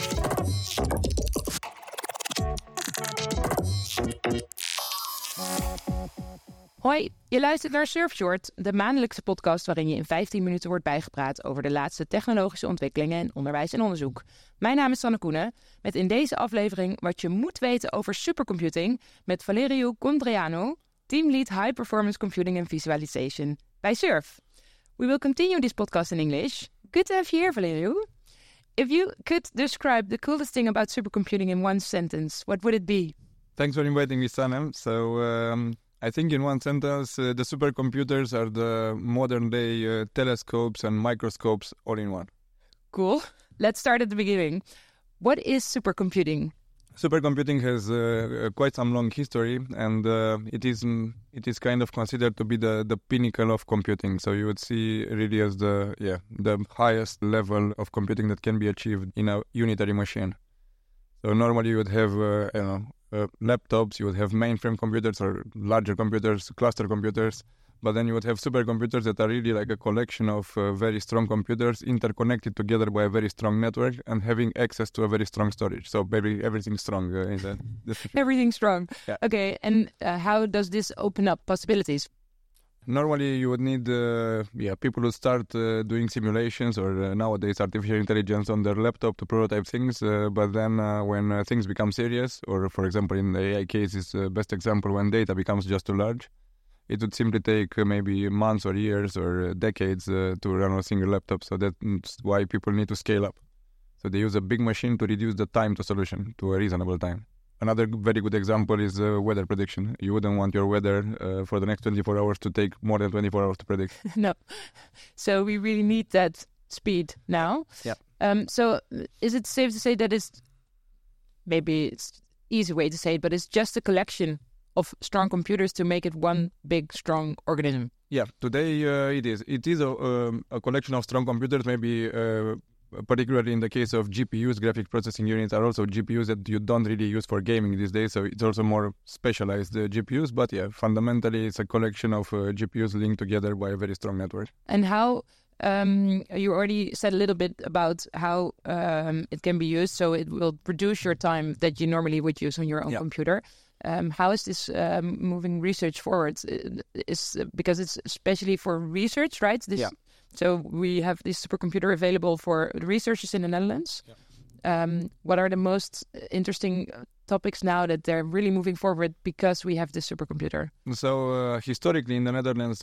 Hoi, je luistert naar Surfshort, de maandelijkse podcast waarin je in 15 minuten wordt bijgepraat over de laatste technologische ontwikkelingen in onderwijs en onderzoek. Mijn naam is Sanne Koenen, met in deze aflevering wat je moet weten over supercomputing met Valeriu Condreanu, Teamlead High Performance Computing and Visualization bij Surf. We will continue this podcast in English. Good to have you here, Valeriu. If you could describe the coolest thing about supercomputing in one sentence, what would it be? Thanks for inviting me, Sanne. I think in one sentence, the supercomputers are the modern-day telescopes and microscopes all in one. Cool. Let's start at the beginning. What is supercomputing? Supercomputing has quite some long history, and it is kind of considered to be the pinnacle of computing. So you would see really as the highest level of computing that can be achieved in a unitary machine. So normally you would have laptops, you would have mainframe computers or larger computers, cluster computers, but then you would have supercomputers that are really like a collection of very strong computers interconnected together by a very strong network and having access to a very strong storage. So maybe everything's strong. Everything's strong. Yeah. Okay, and how does this open up possibilities? Normally you would need people who start doing simulations or nowadays artificial intelligence on their laptop to prototype things, but then when things become serious, or for example in the AI case is the best example when data becomes just too large, it would simply take maybe months or years or decades to run on a single laptop. So that's why people need to scale up. So they use a big machine to reduce the time to solution to a reasonable time. Another very good example is weather prediction. You wouldn't want your weather for the next 24 hours to take more than 24 hours to predict. No. So we really need that speed now. Yeah. So is it safe to say that it's easy way to say it, but it's just a collection of strong computers to make it one big, strong organism? Yeah, today it is. It is a collection of strong computers, maybe particularly in the case of GPUs, graphic processing units are also GPUs that you don't really use for gaming these days, so it's also more specialized GPUs, but yeah, fundamentally it's a collection of GPUs linked together by a very strong network. And how, you already said a little bit about how it can be used, so it will reduce your time that you normally would use on your own computer. How is this moving research forward? Because it's especially for research, right? So we have this supercomputer available for researchers in the Netherlands. Yeah. What are the most interesting topics now that they're really moving forward because we have this supercomputer? So historically in the Netherlands,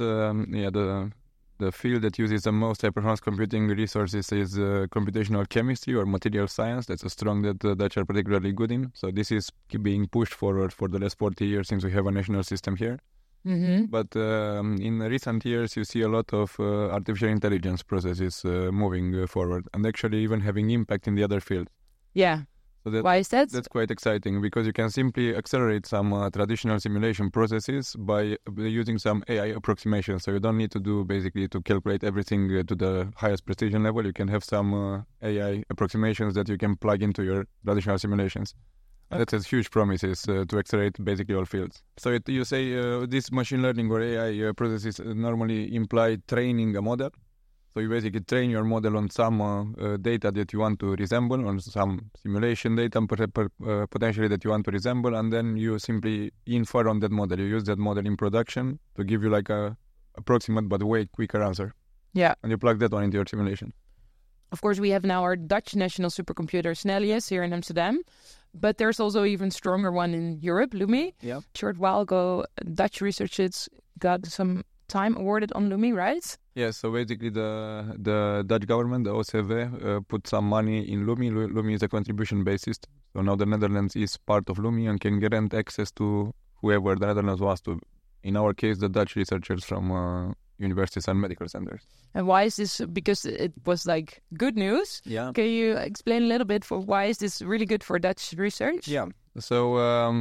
the field that uses the most high-performance computing resources is computational chemistry or material science. That's a strong that the Dutch are particularly good in. So this is being pushed forward for the last 40 years since we have a national system here. Mm-hmm. But in recent years, you see a lot of artificial intelligence processes moving forward and actually even having impact in the other fields. Yeah. So why is that? That's quite exciting because you can simply accelerate some traditional simulation processes by using some AI approximations. So you don't need to do basically to calculate everything to the highest precision level. You can have some AI approximations that you can plug into your traditional simulations. That has huge promises to accelerate basically all fields. So you say this machine learning or AI processes normally imply training a model. So you basically train your model on some data that you want to resemble, on some simulation data potentially that you want to resemble, and then you simply infer on that model. You use that model in production to give you like a approximate but way quicker answer. Yeah. And you plug that one into your simulation. Of course, we have now our Dutch national supercomputer Snellius here in Amsterdam. But there's also even stronger one in Europe, LUMI. Yeah. Short while ago, Dutch researchers got some time awarded on LUMI, right? Yeah, so basically the Dutch government, the OCV, put some money in LUMI. LUMI is a contribution-based system. So now the Netherlands is part of LUMI and can grant access to whoever the Netherlands wants to. In our case, the Dutch researchers from universities and medical centers. And why is this? Because it was like good news. Yeah. Can you explain a little bit for why is this really good for Dutch research? Yeah. So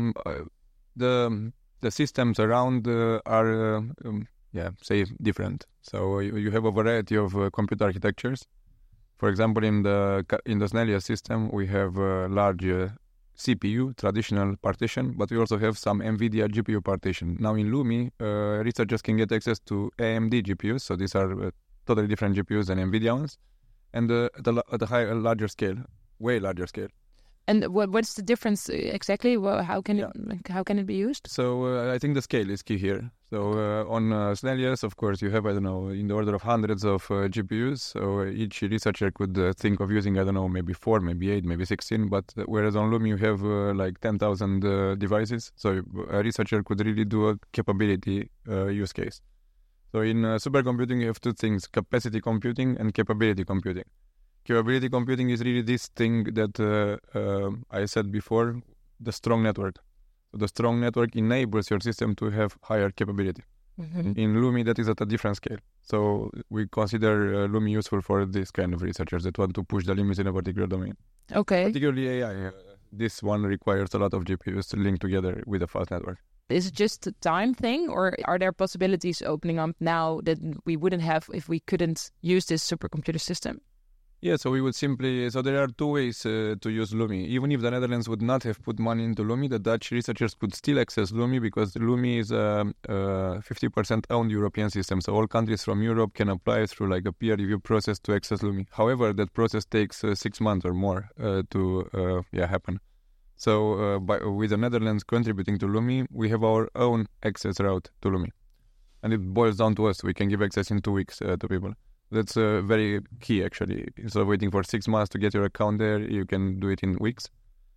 the systems around are different. So you have a variety of computer architectures. For example, in the Snellius system, we have a large CPU, traditional partition, but we also have some NVIDIA GPU partition. Now in LUMI, researchers can get access to AMD GPUs, so these are totally different GPUs than NVIDIA ones, and at a larger scale. way larger scale. And what's the difference exactly? How can it be used? So I think the scale is key here. So on Snellius, of course, you have, I don't know, in the order of hundreds of GPUs. So each researcher could think of using, I don't know, maybe 4, maybe 8, maybe 16. But whereas on Lumi, you have like 10,000 devices. So a researcher could really do a capability use case. So in supercomputing, you have two things, capacity computing and capability computing. Capability computing is really this thing that I said before, the strong network. So the strong network enables your system to have higher capability. Mm-hmm. In Lumi, that is at a different scale. So we consider Lumi useful for this kind of researchers that want to push the limits in a particular domain. Okay. Particularly AI. This one requires a lot of GPUs to link together with a fast network. Is it just a time thing, or are there possibilities opening up now that we wouldn't have if we couldn't use this supercomputer system? Yeah, so we would simply... So there are two ways to use Lumi. Even if the Netherlands would not have put money into Lumi, the Dutch researchers could still access Lumi because Lumi is a 50% owned European system. So all countries from Europe can apply through like a peer review process to access Lumi. However, that process takes 6 months or more to happen. So with the Netherlands contributing to Lumi, we have our own access route to Lumi. And it boils down to us. We can give access in 2 weeks to people. That's very key, actually. Instead of waiting for 6 months to get your account there, you can do it in weeks.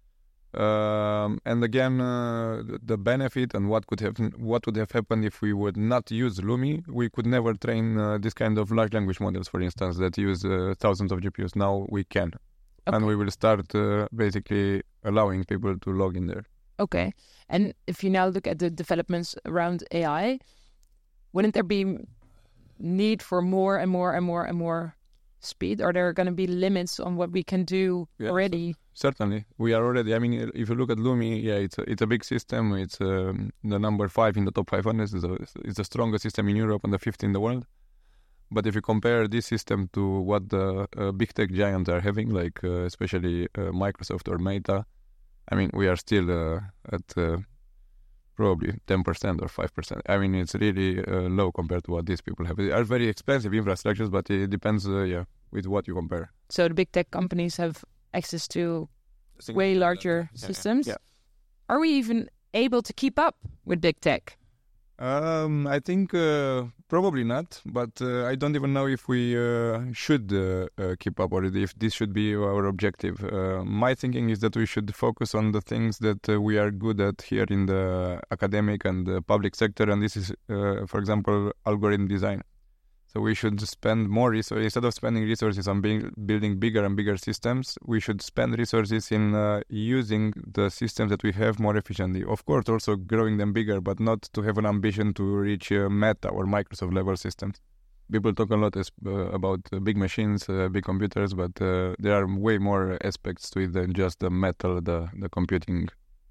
And again, the benefit and what would have happened if we would not use Lumi, we could never train this kind of large language models, for instance, that use thousands of GPUs. Now we can. Okay. And we will start basically allowing people to log in there. Okay. And if you now look at the developments around AI, wouldn't there be need for more and more speed? Are there going to be limits on what we can do already? Certainly. We are already. I mean, if you look at Lumi, it's a big system. It's the number 5 in the top 500. It's the strongest system in Europe and the 5th in the world. But if you compare this system to what the big tech giants are having, like especially Microsoft or Meta, I mean, we are still at probably 10% or 5%. I mean, it's really low compared to what these people have. They are very expensive infrastructures, but it depends, with what you compare. So the big tech companies have access to way larger systems. Yeah. Are we even able to keep up with big tech? I think probably not, but I don't even know if we should keep up or if this should be our objective. My thinking is that we should focus on the things that we are good at here in the academic and the public sector, and this is, for example, algorithm design. So we should spend more resources. Instead of spending resources on building bigger and bigger systems, we should spend resources in using the systems that we have more efficiently. Of course, also growing them bigger, but not to have an ambition to reach Meta or Microsoft level systems. People talk a lot about big machines, big computers, but there are way more aspects to it than just the metal, the computing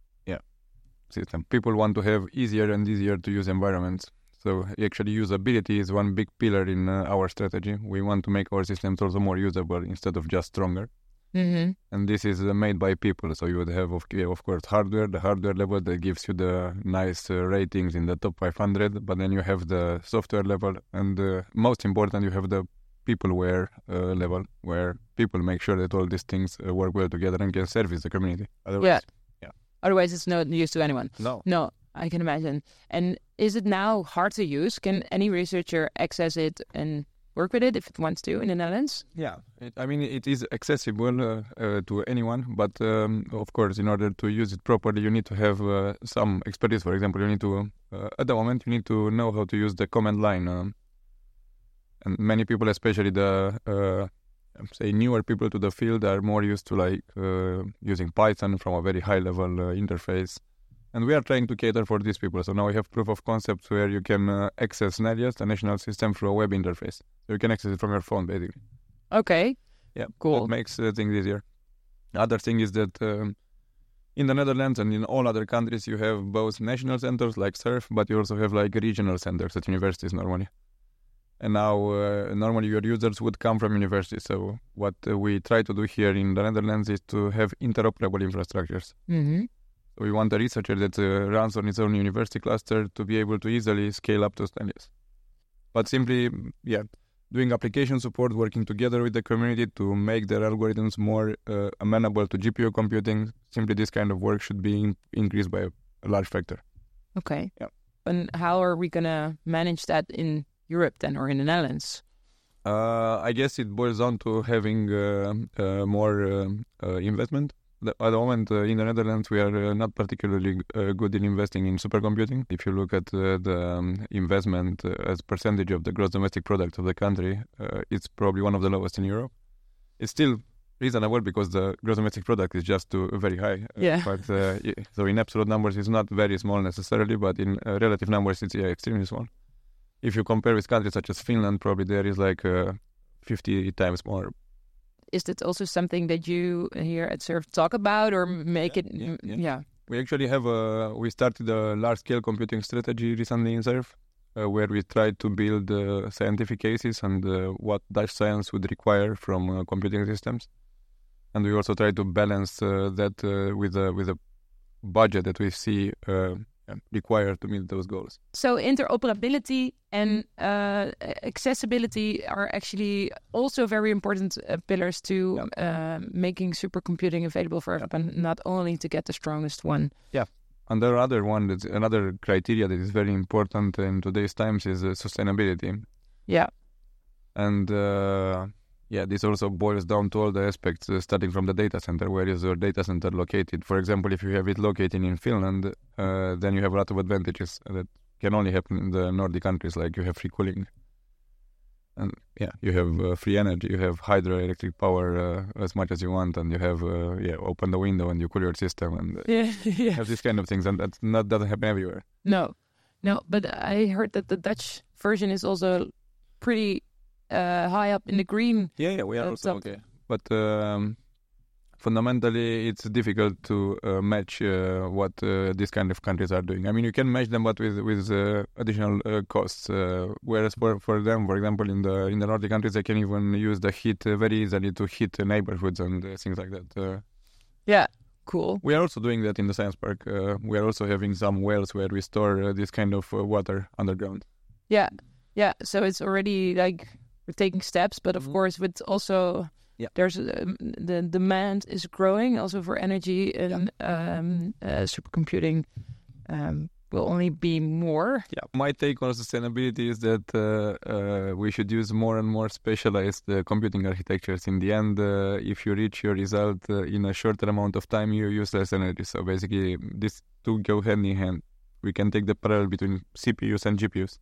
system. People want to have easier and easier to use environments. So actually usability is one big pillar in our strategy. We want to make our systems also more usable instead of just stronger. Mm-hmm. And this is made by people. So you would have, of course, the hardware level that gives you the nice ratings in the top 500. But then you have the software level. And most important, you have the peopleware level, where people make sure that all these things work well together and can service the community. Otherwise, it's no use to anyone. No. I can imagine. And is it now hard to use? Can any researcher access it and work with it if it wants to in the Netherlands? Yeah, it is accessible to anyone, but of course, in order to use it properly, you need to have some expertise. For example, you need to, at the moment, you need to know how to use the command line. And many people, especially the, newer people to the field, are more used to using Python from a very high-level interface. And we are trying to cater for these people. So now we have proof of concepts where you can access Snellius, the national system, through a web interface. So you can access it from your phone, basically. Okay. Yeah, cool. That makes things easier. The other thing is that in the Netherlands and in all other countries, you have both national centers like SURF, but you also have regional centers at universities normally. And now normally your users would come from universities. So what we try to do here in the Netherlands is to have interoperable infrastructures. Mm-hmm. We want a researcher that runs on its own university cluster to be able to easily scale up to Snellius. But simply, doing application support, working together with the community to make their algorithms more amenable to GPU computing. Simply this kind of work should be increased by a large factor. Okay. Yeah. And how are we going to manage that in Europe then, or in the Netherlands? I guess it boils down to having more investment. At the moment, in the Netherlands, we are not particularly good in investing in supercomputing. If you look at the investment as percentage of the gross domestic product of the country, it's probably one of the lowest in Europe. It's still reasonable because the gross domestic product is just very high. But so in absolute numbers, it's not very small necessarily, but in relative numbers, it's extremely small. If you compare with countries such as Finland, probably there is like 50 times more. Is that also something that you here at SURF talk about or make it? Yeah. We actually have we started a large-scale computing strategy recently in SURF, where we tried to build scientific cases and what Dutch science would require from computing systems. And we also try to balance that with a budget that we see required to meet those goals. So interoperability and accessibility are actually also very important pillars to making supercomputing available for everyone, not only to get the strongest one. Yeah. And there are another criteria that is very important in today's times is sustainability. Yeah. And this also boils down to all the aspects, starting from the data center. Where is your data center located? For example, if you have it located in Finland, then you have a lot of advantages that can only happen in the Nordic countries, like you have free cooling. And you have free energy, you have hydroelectric power as much as you want, and you have, open the window and you cool your system, and have these kind of things, and that doesn't happen everywhere. No, but I heard that the Dutch version is also pretty high up in the green. Yeah, we are also okay. But fundamentally, it's difficult to match what these kind of countries are doing. I mean, you can match them, but with additional costs. Whereas for them, for example, in the Nordic countries, they can even use the heat very easily to heat neighborhoods and things like that. Yeah, cool. We are also doing that in the science park. We are also having some wells where we store this kind of water underground. Yeah. So it's already like we're taking steps, but of course, with also. Yeah. There's the demand is growing also for energy, and supercomputing will only be more. Yeah. My take on sustainability is that we should use more and more specialized computing architectures. In the end, if you reach your result in a shorter amount of time, you use less energy. So basically, these two go hand in hand. We can take the parallel between CPUs and GPUs.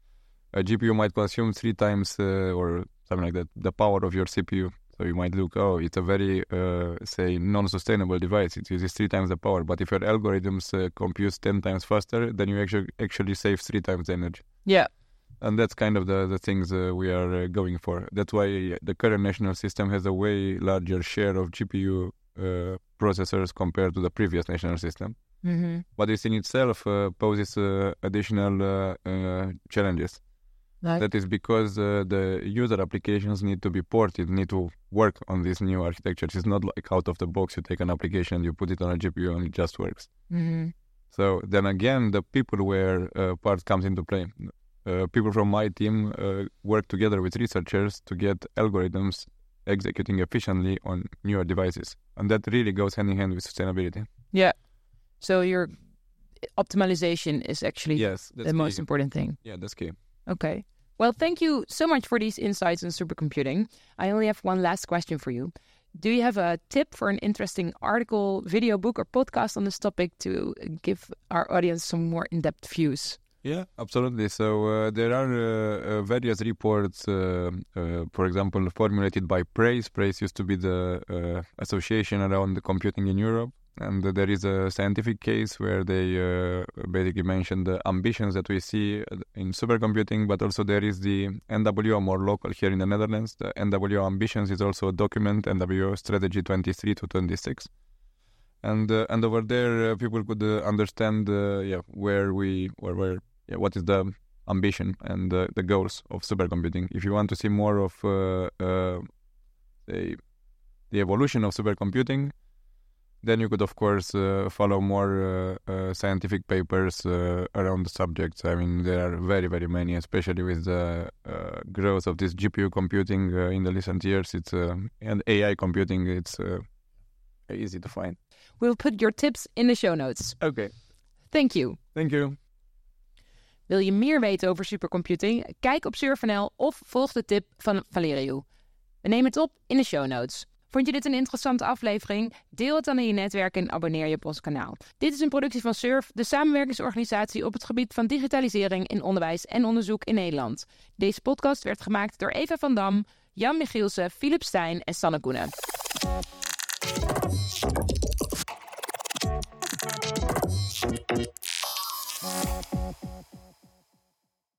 A GPU might consume 3 times or something like that the power of your CPU. So you might look, it's a very, non-sustainable device. It uses 3 times the power. But if your algorithms compute 10 times faster, then you actually save 3 times the energy. Yeah. And that's kind of the things we are going for. That's why the current national system has a way larger share of GPU processors compared to the previous national system. Mm-hmm. But this in itself poses additional challenges. Like? That is because the user applications need to be ported, need to work on these new architectures. It's not like out of the box, you take an application, you put it on a GPU and it just works. Mm-hmm. So then again, the peopleware part comes into play. People from my team work together with researchers to get algorithms executing efficiently on newer devices. And that really goes hand in hand with sustainability. Yeah. So your optimization is actually the most important thing. Yeah, that's key. Okay. Well, thank you so much for these insights on supercomputing. I only have one last question for you. Do you have a tip for an interesting article, video, book, or podcast on this topic to give our audience some more in-depth views? Yeah, absolutely. So there are various reports, for example, formulated by PRAISE. PRAISE used to be the association around the computing in Europe. And there is a scientific case where they basically mention the ambitions that we see in supercomputing, but also there is the NWO, more local here in the Netherlands. The NWO ambitions is also a document, NWO Strategy 23 to 26. And over there, people could understand what is the ambition and the goals of supercomputing. If you want to see more of the evolution of supercomputing, Then you could, of course, follow more scientific papers around the subjects. I mean, there are very, very many, especially with the growth of this GPU computing in the recent years. And AI computing, it's easy to find. We'll put your tips in the show notes. Okay. Thank you. Thank you. Wil je meer weten over supercomputing? Kijk op Surf.nl of volg de tip van Valeriu. We nemen het op in de show notes. Vond je dit een interessante aflevering? Deel het dan in je netwerk en abonneer je op ons kanaal. Dit is een productie van Surf, de samenwerkingsorganisatie op het gebied van digitalisering in onderwijs en onderzoek in Nederland. Deze podcast werd gemaakt door Eva van Dam, Jan Michielsen, Philip Stijn en Sanne Koenen.